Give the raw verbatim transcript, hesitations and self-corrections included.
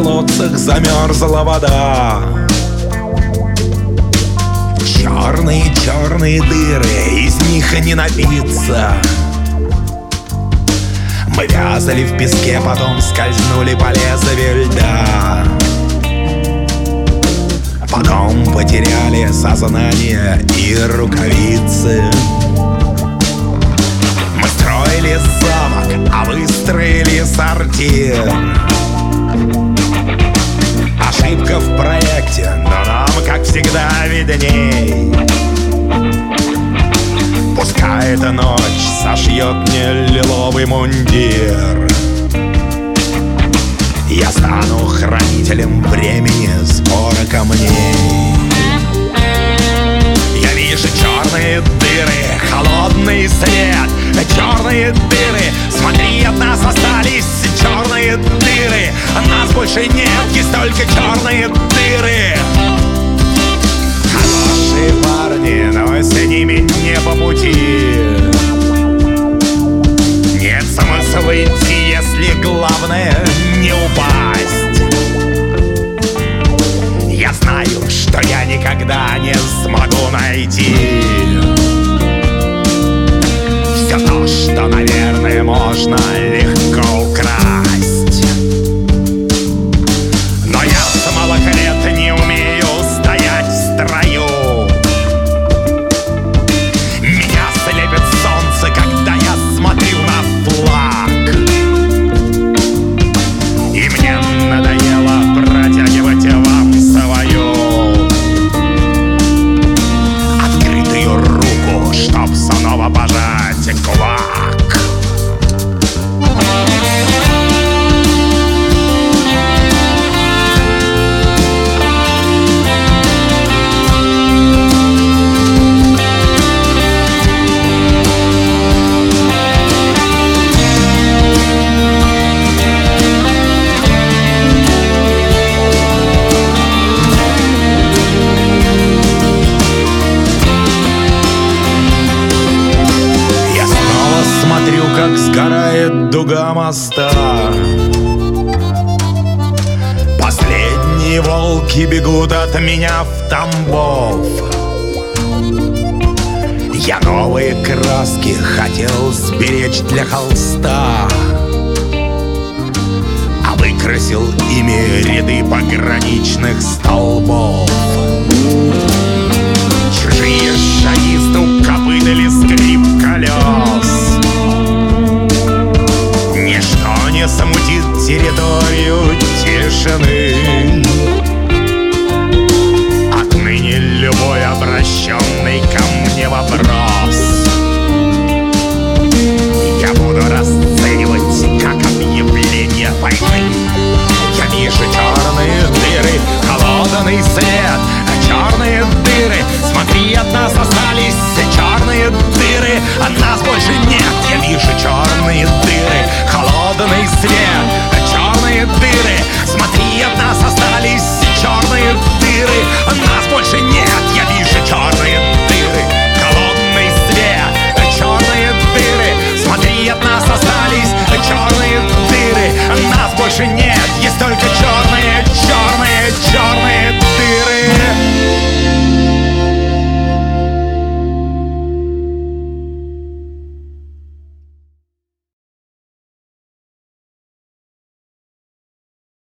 колодцах замерзла вода. Черные-черные дыры, из них не напиться. Мы вязали в песке, потом скользнули по лезвию льда. Потом потеряли сознание и рукавицы. Мы строили замок, а выстроили сортир. Ошибка в проекте, но нам, как всегда, видней. Пускай эта ночь сошьет мне лиловый мундир. Я стану хранителем времени сбора камней. Я вижу черные дыры, холодный свет. Черные дыры, смотри, от нас остались черные дыры. Нас больше нет, есть только черные дыры. Хорошие парни, но с ними не по пути. Нет смысла идти, если главное не упасть. Я знаю, что я никогда не смогу найти все то, что, наверное, можно легко украсть. Но я с малых лет не умею стоять в строю. Меня слепит солнце, когда я смотрю на флаг. И мне надоело протягивать вам свою открытую руку, чтоб снова пожать кулак. Как сгорает дуга моста. Последние волки бегут от меня в Тамбов. Я новые краски хотел сберечь для холста, а выкрасил ими ряды пограничных столбов. Чужие шаги, стук копыт или скрип колес. Ничто не замутит территорию тишины. Отныне любой обращенный ко мне вопрос я буду расценивать как объявление войны. Я вижу черные дыры, холодный свет.